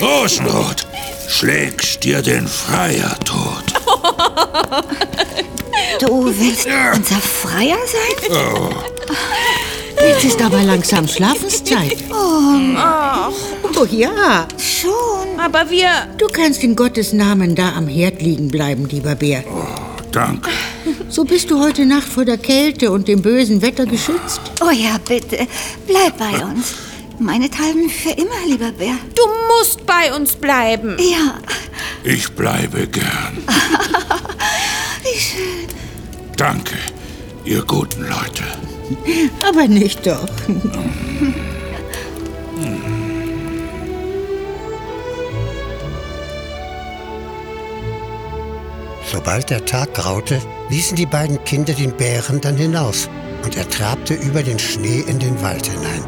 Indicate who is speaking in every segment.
Speaker 1: Rosenrot, schlägst dir den Freier tot.
Speaker 2: Du willst unser Freier sein?
Speaker 1: Oh.
Speaker 3: Jetzt ist aber langsam Schlafenszeit. Oh ja.
Speaker 2: Schon.
Speaker 4: Aber wir...
Speaker 3: Du kannst in Gottes Namen da am Herd liegen bleiben, lieber Bär.
Speaker 1: Oh, danke.
Speaker 3: So bist du heute Nacht vor der Kälte und dem bösen Wetter geschützt.
Speaker 2: Oh ja, bitte. Bleib bei uns. Meinethalben für immer, lieber Bär.
Speaker 4: Du musst bei uns bleiben.
Speaker 2: Ja.
Speaker 1: Ich bleibe gern.
Speaker 2: Wie schön.
Speaker 1: Danke, ihr guten Leute.
Speaker 3: Aber nicht doch.
Speaker 5: Sobald der Tag graute, ließen die beiden Kinder den Bären dann hinaus und er trabte über den Schnee in den Wald hinein.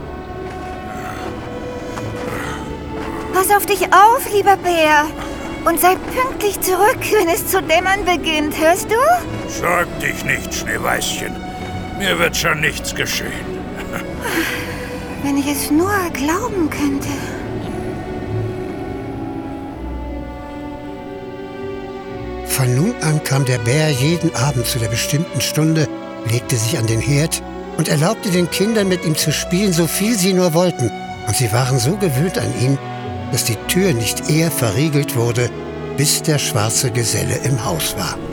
Speaker 2: Pass auf dich auf, lieber Bär. Und sei pünktlich zurück, wenn es zu dämmern beginnt. Hörst du?
Speaker 1: Sorg dich nicht, Schneeweißchen. Mir wird schon nichts geschehen.
Speaker 2: Wenn ich es nur glauben könnte.
Speaker 5: Von nun an kam der Bär jeden Abend zu der bestimmten Stunde, legte sich an den Herd und erlaubte den Kindern, mit ihm zu spielen, so viel sie nur wollten. Und sie waren so gewöhnt an ihn, dass die Tür nicht eher verriegelt wurde, bis der schwarze Geselle im Haus war.